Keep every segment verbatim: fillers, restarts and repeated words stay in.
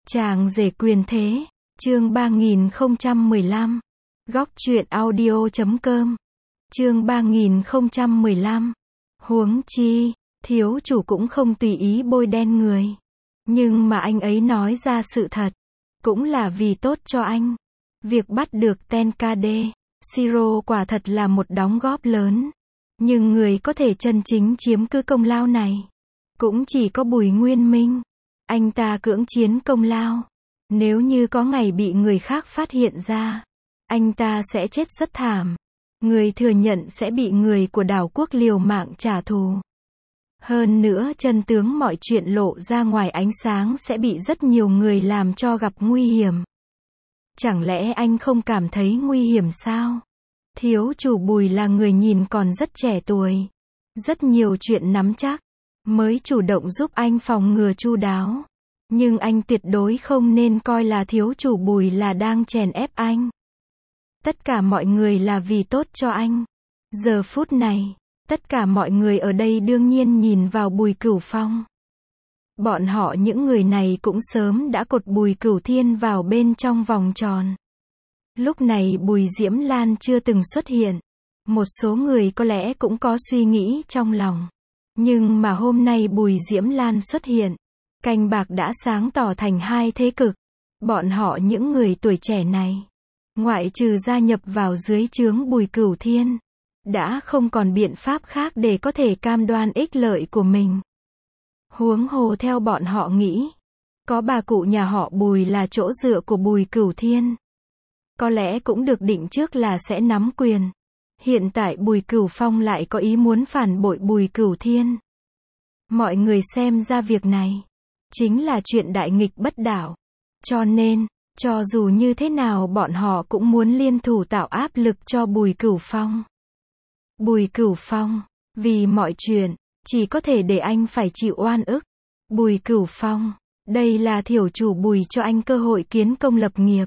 Chàng rể quyền thế, chương ba nghìn không trăm mười lăm. Góc truyện audio chấm com. Chương ba nghìn không trăm mười lăm. Huống chi, thiếu chủ cũng không tùy ý bôi đen người. Nhưng mà anh ấy nói ra sự thật, cũng là vì tốt cho anh. Việc bắt được Tenkade Shiro quả thật là một đóng góp lớn. Nhưng người có thể chân chính chiếm cứ công lao này, cũng chỉ có Bùi Nguyên Minh. Anh ta cưỡng chiếm công lao. Nếu như có ngày bị người khác phát hiện ra, anh ta sẽ chết rất thảm. Người thừa nhận sẽ bị người của đảo quốc liều mạng trả thù. Hơn nữa chân tướng mọi chuyện lộ ra ngoài ánh sáng sẽ bị rất nhiều người làm cho gặp nguy hiểm. Chẳng lẽ anh không cảm thấy nguy hiểm sao? Thiếu chủ Bùi là người nhìn còn rất trẻ tuổi, rất nhiều chuyện nắm chắc, mới chủ động giúp anh phòng ngừa chu đáo. Nhưng anh tuyệt đối không nên coi là thiếu chủ Bùi là đang chèn ép anh. Tất cả mọi người là vì tốt cho anh. Giờ phút này, tất cả mọi người ở đây đương nhiên nhìn vào Bùi Cửu Phong. Bọn họ những người này cũng sớm đã cột Bùi Cửu Thiên vào bên trong vòng tròn. Lúc này Bùi Diễm Lan chưa từng xuất hiện. Một số người có lẽ cũng có suy nghĩ trong lòng. Nhưng mà hôm nay Bùi Diễm Lan xuất hiện, canh bạc đã sáng tỏ thành hai thế cực. Bọn họ những người tuổi trẻ này, ngoại trừ gia nhập vào dưới trướng Bùi Cửu Thiên, đã không còn biện pháp khác để có thể cam đoan ích lợi của mình. Huống hồ theo bọn họ nghĩ, có bà cụ nhà họ Bùi là chỗ dựa của Bùi Cửu Thiên. Có lẽ cũng được định trước là sẽ nắm quyền. Hiện tại Bùi Cửu Phong lại có ý muốn phản bội Bùi Cửu Thiên. Mọi người xem ra việc này chính là chuyện đại nghịch bất đạo. Cho nên, cho dù như thế nào bọn họ cũng muốn liên thủ tạo áp lực cho Bùi Cửu Phong. Bùi Cửu Phong, vì mọi chuyện, chỉ có thể để anh phải chịu oan ức. Bùi Cửu Phong, đây là thiểu chủ Bùi cho anh cơ hội kiến công lập nghiệp.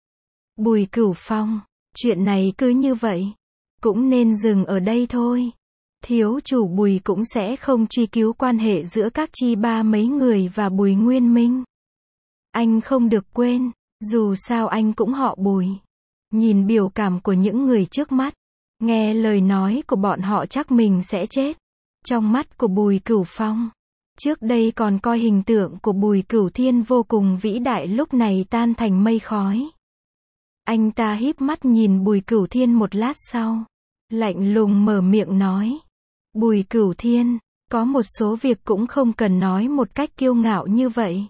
Bùi Cửu Phong, chuyện này cứ như vậy, cũng nên dừng ở đây thôi. Thiếu chủ Bùi cũng sẽ không truy cứu quan hệ giữa các chi ba mấy người và Bùi Nguyên Minh. Anh không được quên, dù sao anh cũng họ Bùi. Nhìn biểu cảm của những người trước mắt, nghe lời nói của bọn họ chắc mình sẽ chết. Trong mắt của Bùi Cửu Phong, trước đây còn coi hình tượng của Bùi Cửu Thiên vô cùng vĩ đại lúc này tan thành mây khói. Anh ta híp mắt nhìn Bùi Cửu Thiên một lát sau, lạnh lùng mở miệng nói. Bùi Cửu Thiên, có một số việc cũng không cần nói một cách kiêu ngạo như vậy.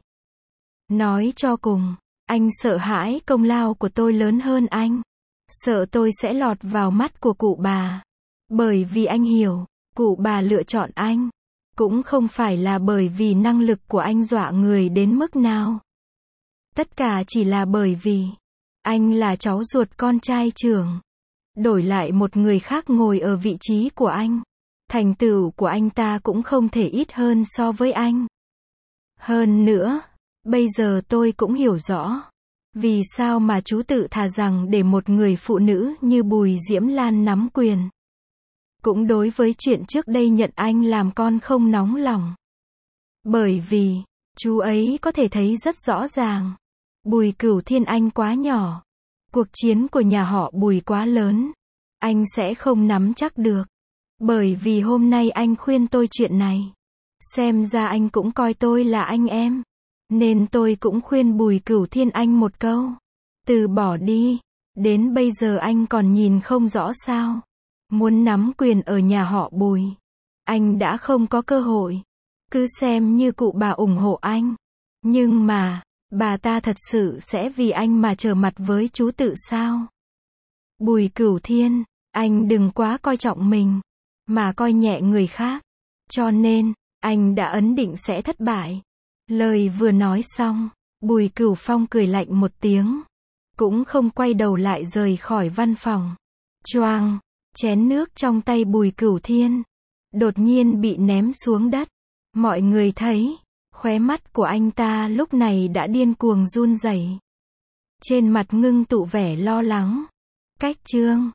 Nói cho cùng, anh sợ hãi công lao của tôi lớn hơn anh. Sợ tôi sẽ lọt vào mắt của cụ bà. Bởi vì anh hiểu, cụ bà lựa chọn anh, cũng không phải là bởi vì năng lực của anh dọa người đến mức nào. Tất cả chỉ là bởi vì anh là cháu ruột con trai trưởng. Đổi lại một người khác ngồi ở vị trí của anh, thành tựu của anh ta cũng không thể ít hơn so với anh. Hơn nữa, bây giờ tôi cũng hiểu rõ, vì sao mà chú tự thà rằng để một người phụ nữ như Bùi Diễm Lan nắm quyền. Cũng đối với chuyện trước đây nhận anh làm con không nóng lòng. Bởi vì, chú ấy có thể thấy rất rõ ràng, Bùi Cửu Thiên anh quá nhỏ. Cuộc chiến của nhà họ Bùi quá lớn. Anh sẽ không nắm chắc được. Bởi vì hôm nay anh khuyên tôi chuyện này, xem ra anh cũng coi tôi là anh em. Nên tôi cũng khuyên Bùi Cửu Thiên anh một câu. Từ bỏ đi. Đến bây giờ anh còn nhìn không rõ sao. Muốn nắm quyền ở nhà họ Bùi, anh đã không có cơ hội. Cứ xem như cụ bà ủng hộ anh. Nhưng mà, bà ta thật sự sẽ vì anh mà trở mặt với chú tự sao? Bùi Cửu Thiên, anh đừng quá coi trọng mình, mà coi nhẹ người khác. Cho nên, anh đã ấn định sẽ thất bại. Lời vừa nói xong, Bùi Cửu Phong cười lạnh một tiếng, cũng không quay đầu lại rời khỏi văn phòng. Choang, chén nước trong tay Bùi Cửu Thiên đột nhiên bị ném xuống đất. Mọi người thấy, khóe mắt của anh ta lúc này đã điên cuồng run rẩy. Trên mặt ngưng tụ vẻ lo lắng. Cách chương